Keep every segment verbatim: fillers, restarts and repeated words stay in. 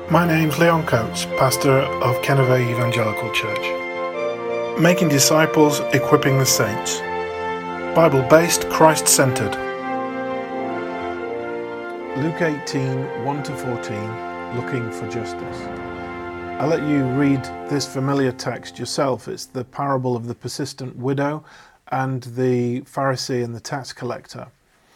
My name's Leon Coates, pastor of Kennervay Evangelical Church. Making disciples, equipping the saints. Bible-based, Christ-centered. Luke eighteen, one to fourteen, looking for justice. I'll let you read this familiar text yourself. It's the parable of the persistent widow and the Pharisee and the tax collector.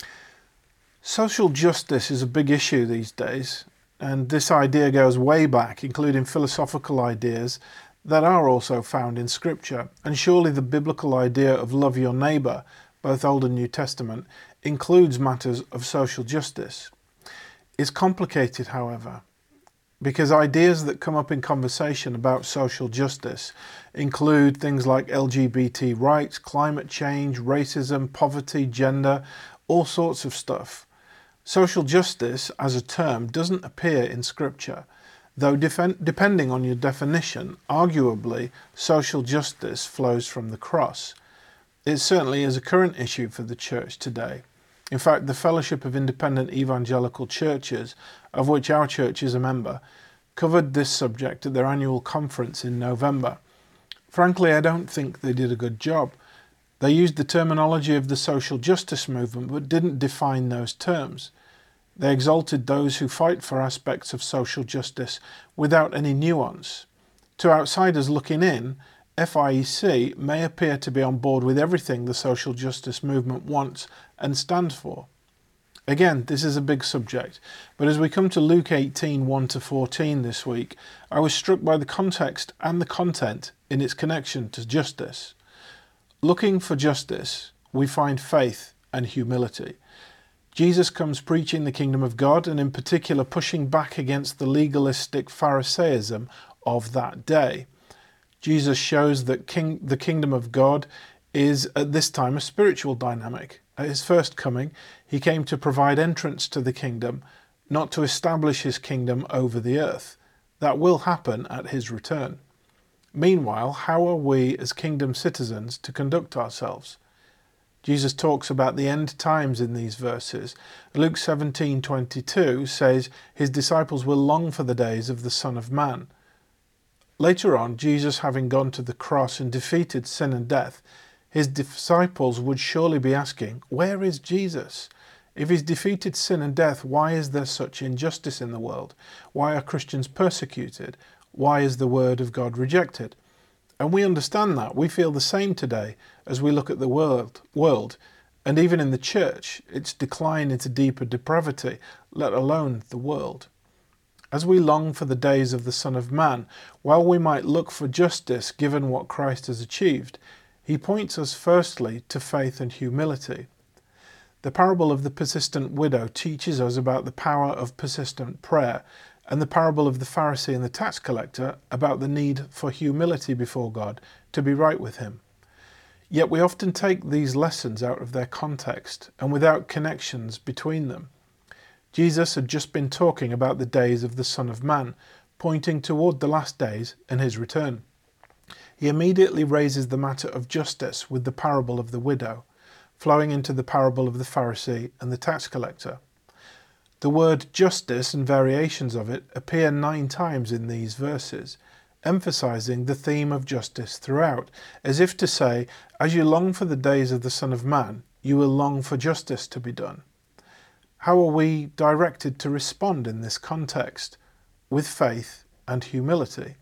Social justice is a big issue these days. And this idea goes way back, including philosophical ideas that are also found in Scripture. And surely the biblical idea of love your neighbour, both Old and New Testament, includes matters of social justice. It's complicated, however, because ideas that come up in conversation about social justice include things like L G B T rights, climate change, racism, poverty, gender, all sorts of stuff. Social justice as a term doesn't appear in Scripture, though defen- depending on your definition, arguably social justice flows from the cross. It certainly is a current issue for the church today. In fact, the Fellowship of Independent Evangelical Churches, of which our church is a member, covered this subject at their annual conference in November. Frankly, I don't think they did a good job. They used the terminology of the social justice movement but didn't define those terms. They exalted those who fight for aspects of social justice without any nuance. To outsiders looking in, F I E C may appear to be on board with everything the social justice movement wants and stands for. Again, this is a big subject, but as we come to Luke eighteen, one to fourteen this week, I was struck by the context and the content in its connection to justice. Looking for justice, we find faith and humility. Jesus comes preaching the kingdom of God and in particular pushing back against the legalistic Pharisaism of that day. Jesus shows that king, the kingdom of God is at this time a spiritual dynamic. At his first coming, he came to provide entrance to the kingdom, not to establish his kingdom over the earth. That will happen at his return. Meanwhile, how are we as kingdom citizens to conduct ourselves? Jesus talks about the end times in these verses. Luke seventeen twenty-two says his disciples will long for the days of the Son of Man. Later on, Jesus having gone to the cross and defeated sin and death, his disciples would surely be asking, where is Jesus? If he's defeated sin and death, why is there such injustice in the world? Why are Christians persecuted? Why is the word of God rejected? And we understand that. We feel the same today as we look at the world, world, and even in the church, its decline into deeper depravity, let alone the world. As we long for the days of the Son of Man, while we might look for justice given what Christ has achieved, he points us firstly to faith and humility. The parable of the persistent widow teaches us about the power of persistent prayer, and the parable of the Pharisee and the tax collector about the need for humility before God to be right with him. Yet we often take these lessons out of their context and without connections between them. Jesus had just been talking about the days of the Son of Man, pointing toward the last days and his return. He immediately raises the matter of justice with the parable of the widow, flowing into the parable of the Pharisee and the tax collector. The word justice and variations of it appear nine times in these verses, emphasizing the theme of justice throughout, as if to say, as you long for the days of the Son of Man, you will long for justice to be done. How are we directed to respond in this context? With faith and humility.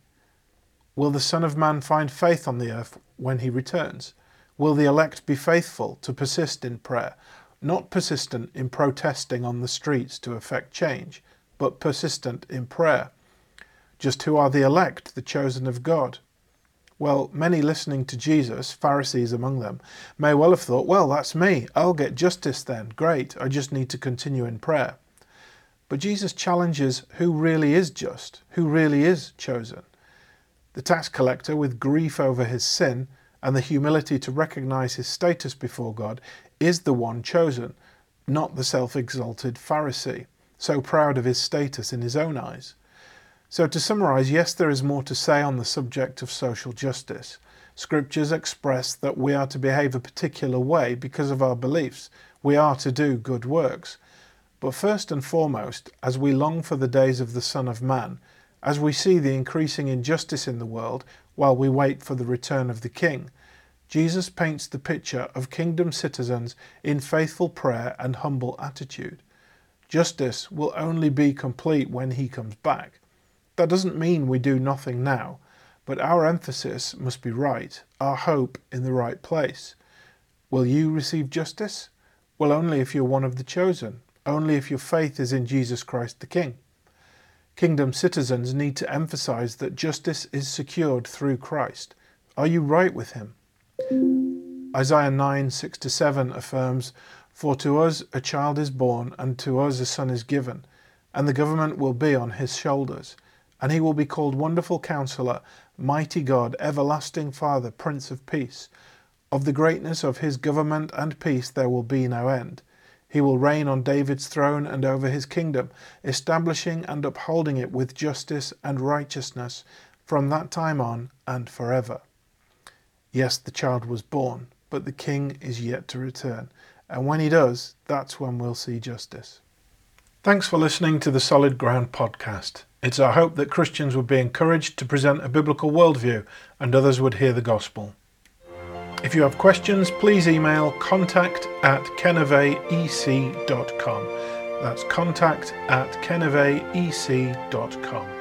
Will the Son of Man find faith on the earth when he returns? Will the elect be faithful to persist in prayer? Not persistent in protesting on the streets to effect change, but persistent in prayer. Just who are the elect, the chosen of God? Well, many listening to Jesus, Pharisees among them, may well have thought, well, that's me. I'll get justice then. Great. I just need to continue in prayer. But Jesus challenges who really is just, who really is chosen. The tax collector, with grief over his sin and the humility to recognize his status before God, is the one chosen, not the self-exalted Pharisee, so proud of his status in his own eyes. So to summarize, yes, there is more to say on the subject of social justice. Scriptures express that we are to behave a particular way because of our beliefs. We are to do good works. But first and foremost, as we long for the days of the Son of Man, As we see the increasing injustice in the world while we wait for the return of the King, Jesus paints the picture of kingdom citizens in faithful prayer and humble attitude. Justice will only be complete when he comes back. That doesn't mean we do nothing now, but our emphasis must be right, our hope in the right place. Will you receive justice? Well, only if you're one of the chosen, only if your faith is in Jesus Christ the King. Kingdom citizens need to emphasize that justice is secured through Christ. Are you right with him? Isaiah nine, six to seven affirms, "For to us a child is born, and to us a son is given, and the government will be on his shoulders. And he will be called Wonderful Counselor, Mighty God, Everlasting Father, Prince of Peace. Of the greatness of his government and peace there will be no end. He will reign on David's throne and over his kingdom, establishing and upholding it with justice and righteousness from that time on and forever." Yes, the child was born, but the King is yet to return. And when he does, that's when we'll see justice. Thanks for listening to the Solid Ground podcast. It's our hope that Christians would be encouraged to present a biblical worldview and others would hear the gospel. If you have questions, please email contact at kenneveec dot com. That's contact at kenneveec dot com.